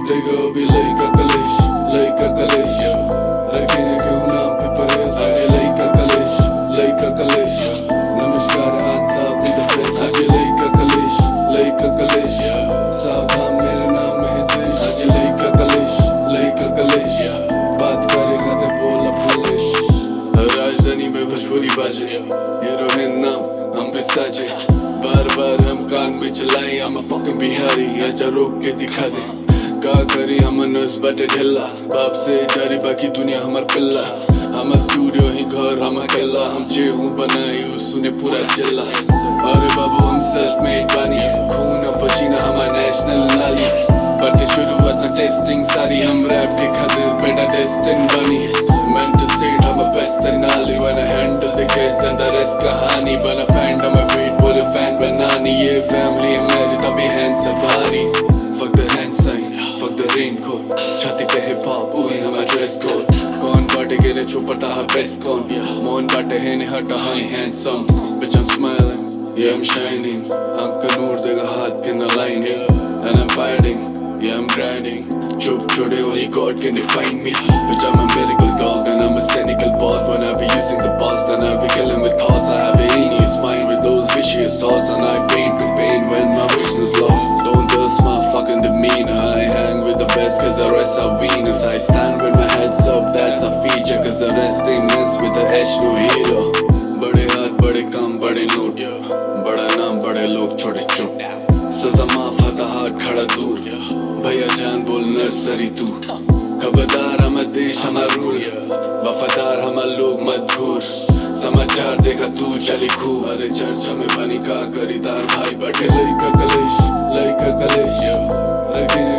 देगा अभी लइका कलेश रखेंगे क्यों नाम पे परहेज आज लइका कलेश नमस्कार आदाब इन द बेस्ट आज लइका कलेश सावधान मेरे नाम में है देश आज लइका कलेश बात करेगा तो बोला पुलिस राजधानी में भोजपुरी बाजे हीरोइन नाम हम पे साजे बार बार हम कान में चलाए I'm a fucking बिहारी आजा रोक के दिखा दे का करी हम नस बटे ढिल्ला बाप से डरी बाकी दुनिया हमार पिल्ला हम स्टूडियो ही घर हम अकेला हम हूँ बनाई सुने पूरा चिल्ला अरे बाबू हम सेल्फ मेड बानी खून पसीना हमारा नेशनल नाली बटे शुरुआत में टेस्टिंग सारी हम रैप के खातिर बेटा डेस्टिन बनी मेंटल स्टेट हम बेस्ट नाली wanna handle the case then the rest कहानी बना फैंडम में वेट बोले फैन बनानी ये फैमिली है मेरी तभी हैंड से भारी fuck the hand sign fuck the raincoat छाती पे हिप हॉप हुई हमारा ड्रेस कोड कौन बाटे गिरे छुपता है बेस्ट कौन मौन बाटे है ने हटा hi handsome bitch I'm smiling yeah I'm shining आंख नूर देगा हाथ के न lining and I'm fighting yeah I'm grinding चुप छोड़े only God can define me bitch I'm a miracle dog and I'm a cynical boss when I be using the boss then I be killing with thoughts I have a heinous mind with those vicious thoughts and I pain to pain when my vision is lost don't dust my fucking demeanor I hang with the best cause the rest are Venus I stand with my heads up that's a feature cause the rest they mess with the edge no hero बड़े हाथ बड़े काम बड़े note बड़ा नाम बड़े लोग छोटे चुप सजा माफ आता हाथ खड़ा दूर भैया जान बोल नर्सरी तू खबरदार हमारा देश हमारा रूल वफादार हमारा लोग मजबूर समाचार देखा तू चली खूब अरे चर्चा में बनी का करीदार भाई बटे लइका कलेश रखेंगे